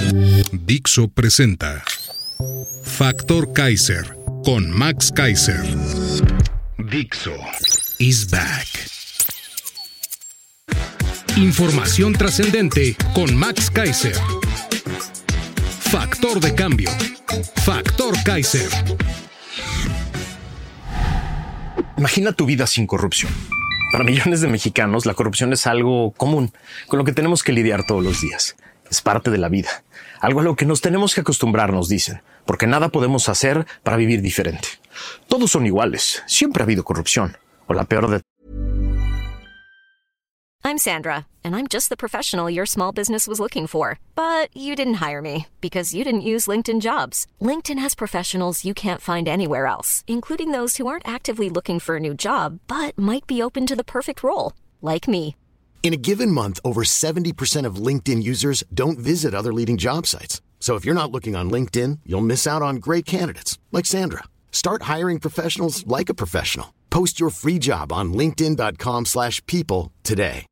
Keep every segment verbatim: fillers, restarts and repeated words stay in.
Dixo presenta Factor Kaiser con Max Kaiser. Dixo is back. Información trascendente con Max Kaiser. Factor de cambio. Factor Kaiser. Imagina tu vida sin corrupción. Para millones de mexicanos, la corrupción es algo común, con lo que tenemos que lidiar todos los días. Es parte de la vida. Algo a lo que nos tenemos que acostumbrar, nos dicen, porque nada podemos hacer para vivir diferente. Todos son iguales. Siempre ha habido corrupción. O la peor de... I'm Sandra, and I'm just the professional your small business was looking for. But you didn't hire me because you didn't use LinkedIn Jobs. LinkedIn has professionals you can't find anywhere else, including those who aren't actively looking for a new job, but might be open to the perfect role, like me. In a given month, over seventy percent of LinkedIn users don't visit other leading job sites. So if you're not looking on LinkedIn, you'll miss out on great candidates like Sandra. Start hiring professionals like a professional. Post your free job on linkedin.com slash people today.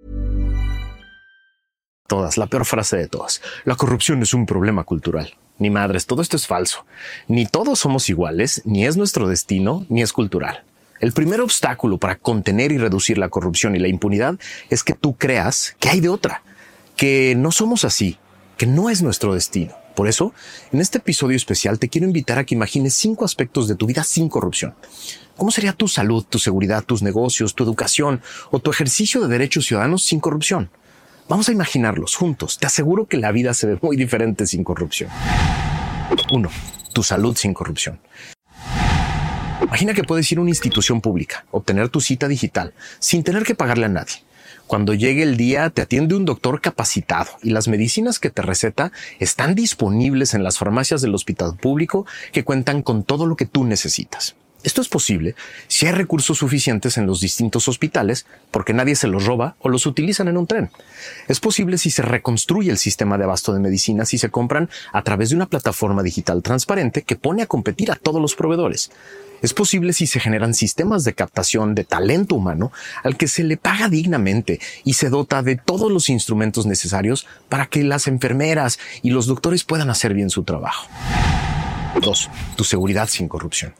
Todas, la peor frase de todas. La corrupción es un problema cultural. Ni madres, todo esto es falso. Ni todos somos iguales, ni es nuestro destino, ni es cultural. El primer obstáculo para contener y reducir la corrupción y la impunidad es que tú creas que hay de otra, que no somos así, que no es nuestro destino. Por eso, en este episodio especial te quiero invitar a que imagines cinco aspectos de tu vida sin corrupción. ¿Cómo sería tu salud, tu seguridad, tus negocios, tu educación o tu ejercicio de derechos ciudadanos sin corrupción? Vamos a imaginarlos juntos. Te aseguro que la vida se ve muy diferente sin corrupción. Uno, tu salud sin corrupción. Imagina que puedes ir a una institución pública, obtener tu cita digital, sin tener que pagarle a nadie. Cuando llegue el día, te atiende un doctor capacitado y las medicinas que te receta están disponibles en las farmacias del hospital público que cuentan con todo lo que tú necesitas. Esto es posible si hay recursos suficientes en los distintos hospitales porque nadie se los roba o los utilizan en un tren. Es posible si se reconstruye el sistema de abasto de medicinas y se compran a través de una plataforma digital transparente que pone a competir a todos los proveedores. Es posible si se generan sistemas de captación de talento humano al que se le paga dignamente y se dota de todos los instrumentos necesarios para que las enfermeras y los doctores puedan hacer bien su trabajo. Dos, tu seguridad sin corrupción.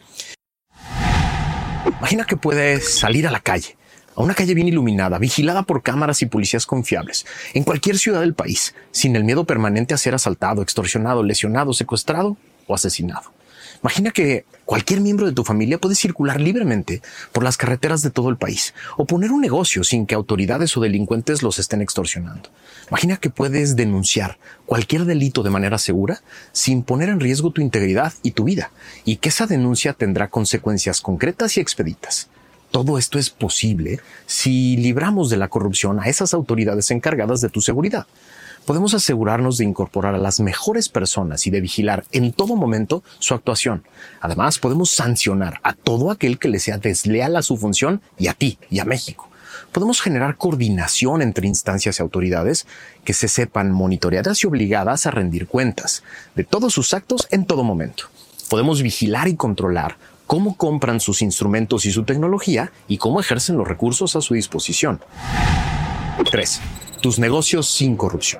Imagina que puedes salir a la calle, a una calle bien iluminada, vigilada por cámaras y policías confiables, en cualquier ciudad del país, sin el miedo permanente a ser asaltado, extorsionado, lesionado, secuestrado o asesinado. Imagina que cualquier miembro de tu familia puede circular libremente por las carreteras de todo el país o poner un negocio sin que autoridades o delincuentes los estén extorsionando. Imagina que puedes denunciar cualquier delito de manera segura sin poner en riesgo tu integridad y tu vida y que esa denuncia tendrá consecuencias concretas y expeditas. Todo esto es posible si libramos de la corrupción a esas autoridades encargadas de tu seguridad. Podemos asegurarnos de incorporar a las mejores personas y de vigilar en todo momento su actuación. Además, podemos sancionar a todo aquel que le sea desleal a su función y a ti y a México. Podemos generar coordinación entre instancias y autoridades que se sepan monitoreadas y obligadas a rendir cuentas de todos sus actos en todo momento. Podemos vigilar y controlar cómo compran sus instrumentos y su tecnología y cómo ejercen los recursos a su disposición. Tres. Tus negocios sin corrupción.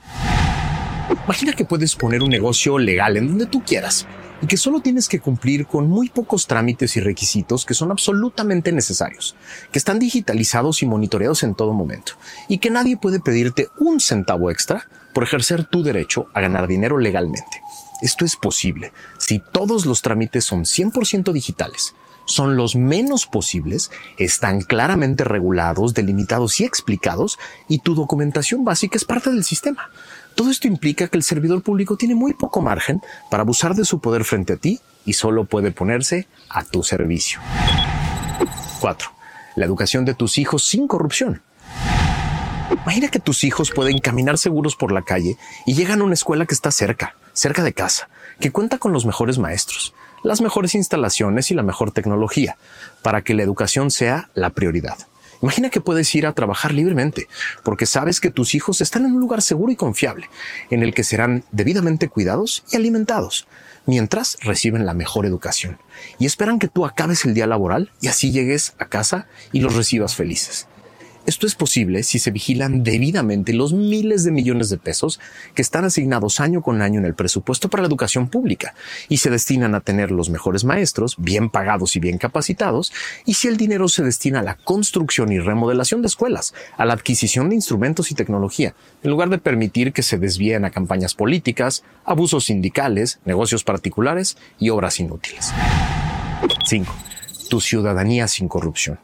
Imagina que puedes poner un negocio legal en donde tú quieras y que solo tienes que cumplir con muy pocos trámites y requisitos que son absolutamente necesarios, que están digitalizados y monitoreados en todo momento y que nadie puede pedirte un centavo extra por ejercer tu derecho a ganar dinero legalmente. Esto es posible si todos los trámites son cien por ciento digitales, son los menos posibles, están claramente regulados, delimitados y explicados, y tu documentación básica es parte del sistema. Todo esto implica que el servidor público tiene muy poco margen para abusar de su poder frente a ti y solo puede ponerse a tu servicio. Cuatro. La educación de tus hijos sin corrupción. Imagina que tus hijos pueden caminar seguros por la calle y llegan a una escuela que está cerca, cerca de casa, que cuenta con los mejores maestros, las mejores instalaciones y la mejor tecnología para que la educación sea la prioridad. Imagina que puedes ir a trabajar libremente porque sabes que tus hijos están en un lugar seguro y confiable en el que serán debidamente cuidados y alimentados mientras reciben la mejor educación y esperan que tú acabes el día laboral y así llegues a casa y los recibas felices. Esto es posible si se vigilan debidamente los miles de millones de pesos que están asignados año con año en el presupuesto para la educación pública y se destinan a tener los mejores maestros, bien pagados y bien capacitados, y si el dinero se destina a la construcción y remodelación de escuelas, a la adquisición de instrumentos y tecnología, en lugar de permitir que se desvíen a campañas políticas, abusos sindicales, negocios particulares y obras inútiles. cinco. Tu ciudadanía sin corrupción.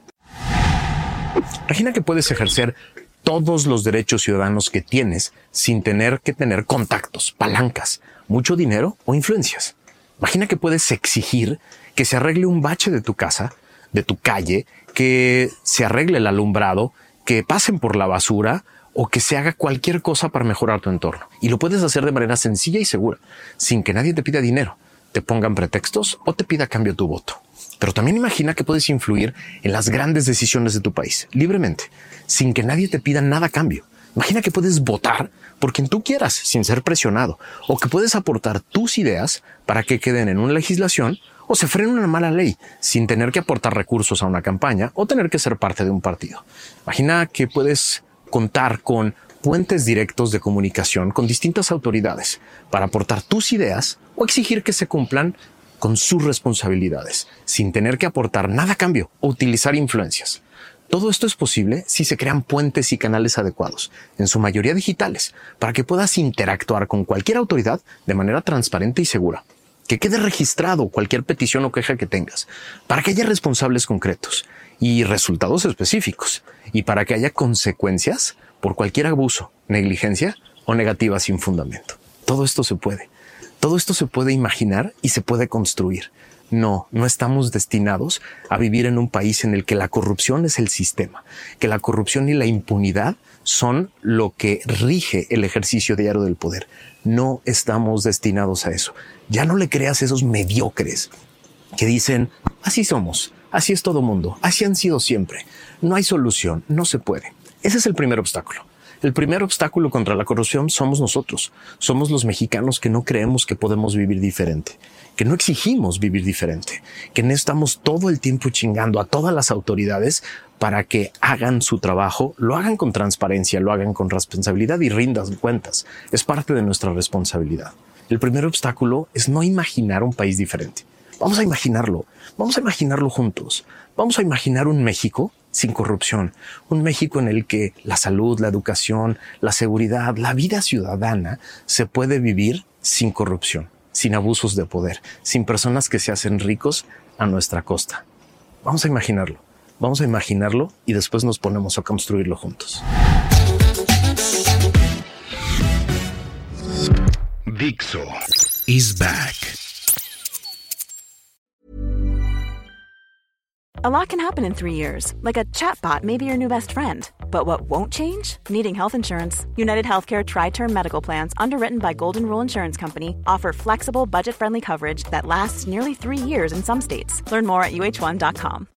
Imagina que puedes ejercer todos los derechos ciudadanos que tienes sin tener que tener contactos, palancas, mucho dinero o influencias. Imagina que puedes exigir que se arregle un bache de tu casa, de tu calle, que se arregle el alumbrado, que pasen por la basura o que se haga cualquier cosa para mejorar tu entorno. Y lo puedes hacer de manera sencilla y segura, sin que nadie te pida dinero, te pongan pretextos o te pida a cambio tu voto. Pero también imagina que puedes influir en las grandes decisiones de tu país, libremente, sin que nadie te pida nada a cambio. Imagina que puedes votar por quien tú quieras, sin ser presionado, o que puedes aportar tus ideas para que queden en una legislación o se frene una mala ley, sin tener que aportar recursos a una campaña o tener que ser parte de un partido. Imagina que puedes contar con puentes directos de comunicación con distintas autoridades para aportar tus ideas o exigir que se cumplan con sus responsabilidades, sin tener que aportar nada a cambio o utilizar influencias. Todo esto es posible si se crean puentes y canales adecuados, en su mayoría digitales, para que puedas interactuar con cualquier autoridad de manera transparente y segura. Que quede registrado cualquier petición o queja que tengas, para que haya responsables concretos y resultados específicos, y para que haya consecuencias por cualquier abuso, negligencia o negativa sin fundamento. Todo esto se puede. Todo esto se puede imaginar y se puede construir. No, no estamos destinados a vivir en un país en el que la corrupción es el sistema, que la corrupción y la impunidad son lo que rige el ejercicio diario del poder. No estamos destinados a eso. Ya no le creas a esos mediocres que dicen, así somos, así es todo mundo, así han sido siempre. No hay solución, no se puede. Ese es el primer obstáculo. El primer obstáculo contra la corrupción somos nosotros. Somos los mexicanos que no creemos que podemos vivir diferente, que no exigimos vivir diferente, que no estamos todo el tiempo chingando a todas las autoridades para que hagan su trabajo, lo hagan con transparencia, lo hagan con responsabilidad y rindan cuentas. Es parte de nuestra responsabilidad. El primer obstáculo es no imaginar un país diferente. Vamos a imaginarlo, vamos a imaginarlo juntos. Vamos a imaginar un México sin corrupción, un México en el que la salud, la educación, la seguridad, la vida ciudadana se puede vivir sin corrupción, sin abusos de poder, sin personas que se hacen ricos a nuestra costa. Vamos a imaginarlo, vamos a imaginarlo y después nos ponemos a construirlo juntos. Dixo is back. A lot can happen in three years, like a chatbot may be your new best friend. But what won't change? Needing health insurance. United Healthcare Tri-Term Medical Plans, underwritten by Golden Rule Insurance Company, offer flexible, budget-friendly coverage that lasts nearly three years in some states. Learn more at U H one dot com.